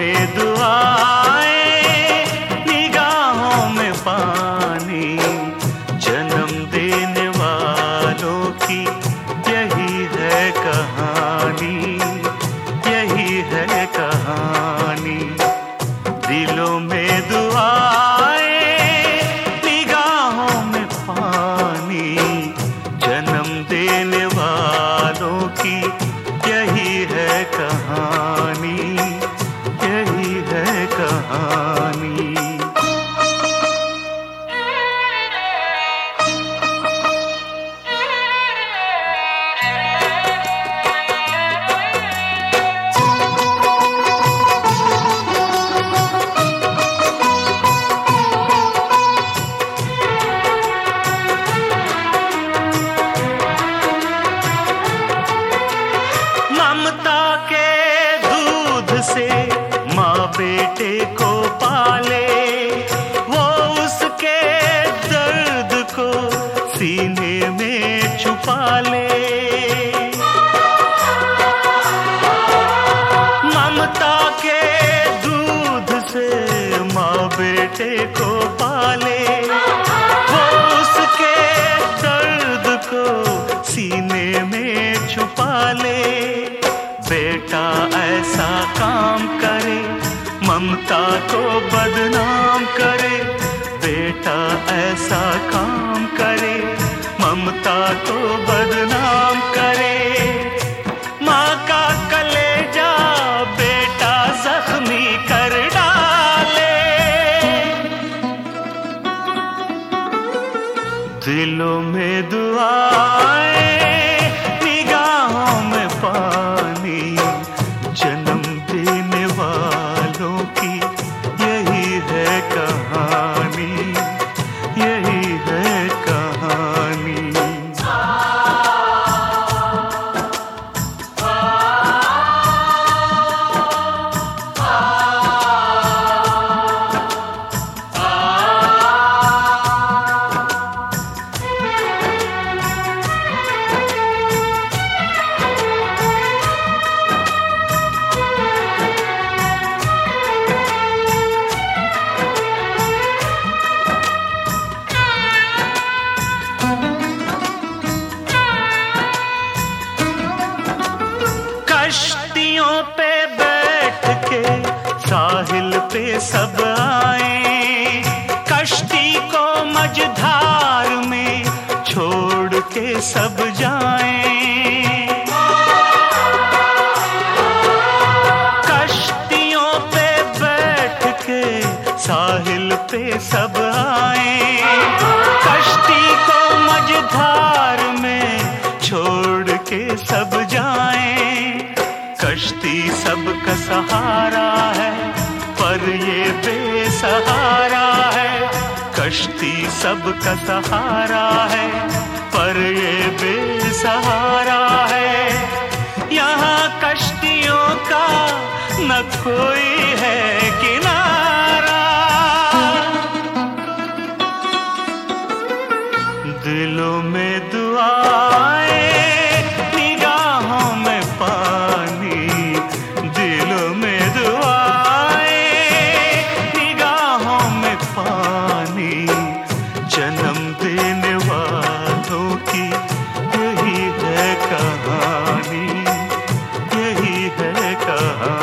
में दुआएं, निगाहों में पानी, जन्म देने वालों की यही है कहानी, यही है कहानी। दिलों में दुआएं, निगाहों में पानी, जन्म देने वालों की यही है कहानी, यही है कहानी। ममता के दूध से माँ बेटे को पाले, वो उसके दर्द को सीने में छुपा ले। ममता के दूध से माँ बेटे को पाले, वो उसके दर्द को सीने में छुपा ले। बेटा ऐसा काम करे, ममता को बदनाम करे, बेटा ऐसा काम करे, ममता को बदनाम करे। माँ का कलेजा बेटा जख्मी कर डाले, दिलों में दुआएं, निगाहों में पानी, जन्म देने वालों की यही है कहानी, यही है कहानी। कश्तियों पे बैठ के साहिल पे सब आए, कश्ती को मझधार में छोड़ के सब जाएं। कश्तियों पे बैठ के साहिल पे सब आए, कश्ती को मझधार में छोड़ के सब जाएं। कश्ती सबका सहारा है पर ये बेसहारा है, कश्ती सबका सहारा है पर ये बेसहारा है। यहाँ कश्तियों का न कोई है किनारा, दिलों में दुआएं, निगाहों में पानी, दिलों में दुआएं, निगाहों में पानी, जन्म देने वालों की यही है कहानी, यही है कहानी।